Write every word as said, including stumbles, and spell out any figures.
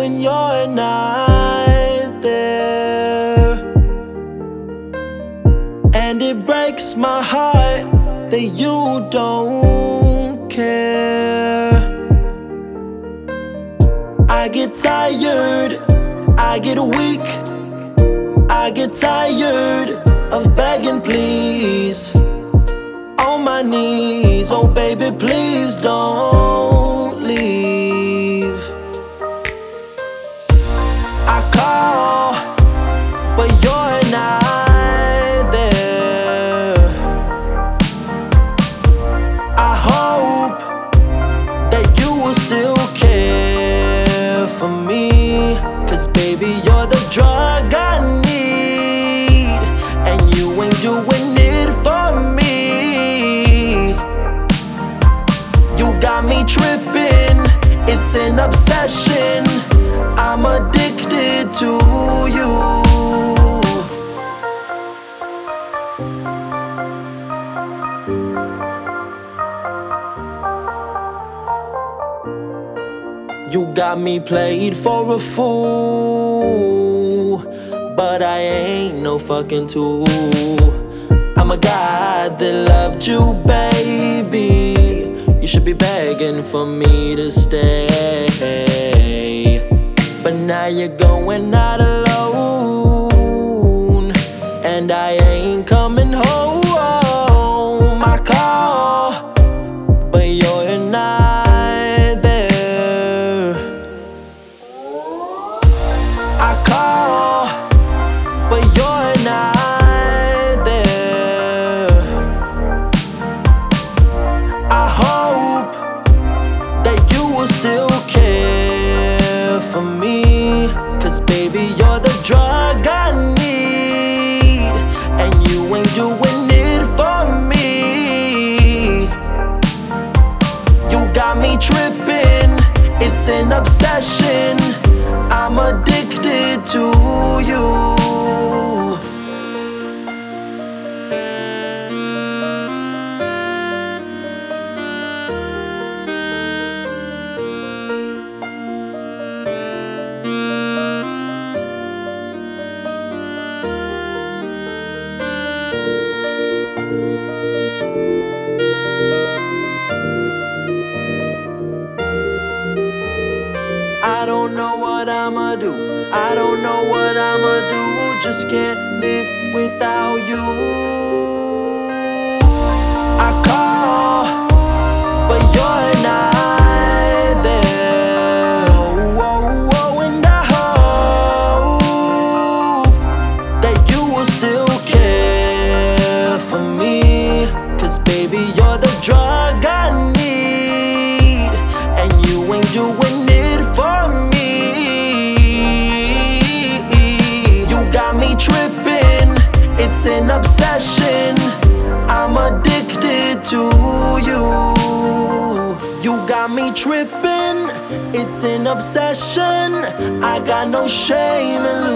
when you're not there. And it breaks my heart that you don't care. I get tired, I get weak, I get tired of begging, please, on my knees. Oh baby, please don't leave. I call, but you're not there. I hope that you will still care for me, 'cause baby, you're the drug I need, and you ain't doing it for me. You got me tripping, it's an obsession, I'm addicted to you. You got me played for a fool, but I ain't no fucking tool. I'm a guy that loved you, baby. You should be begging for me to stay, but now you're going out alone, and I ain't coming home. I call, but you're not there. I call, but you're not there. I hope that you will still care for me, 'cause baby, you're the drug I need, and you ain't doing it for me. You got me tripping, it's an obsession, I'm addicted to you. I don't know what I'ma do, I don't know what I'ma do, just can't live without you. I call, but you're not there. Oh, oh, oh, and I hope that you will still care for me, 'cause baby, you're the drug I need, and you ain't doing it for me. You got me tripping, it's an obsession, I'm addicted to you. You got me tripping, it's an obsession, I got no shame in